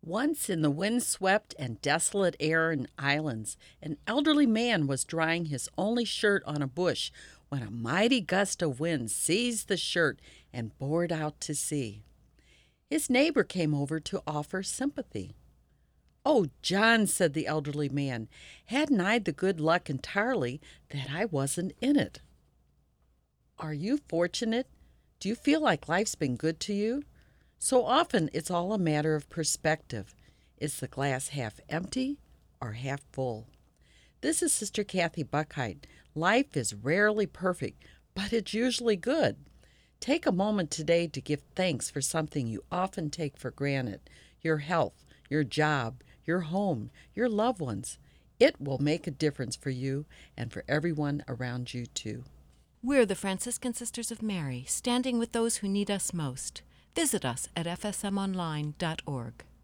Once in the wind-swept and desolate Aran Islands, an elderly man was drying his only shirt on a bush when a mighty gust of wind seized the shirt and bore it out to sea. His neighbor came over to offer sympathy. "Oh, John," said the elderly man, "hadn't I the good luck entirely that I wasn't in it." Are you fortunate? Do you feel like life's been good to you? So often it's all a matter of perspective. Is the glass half empty or half full? This is Sister Kathy Buckheit. Life is rarely perfect, but it's usually good. Take a moment today to give thanks for something you often take for granted: your health, your job, your home, your loved ones. It will make a difference for you and for everyone around you, too. We're the Franciscan Sisters of Mary, standing with those who need us most. Visit us at fsmonline.org.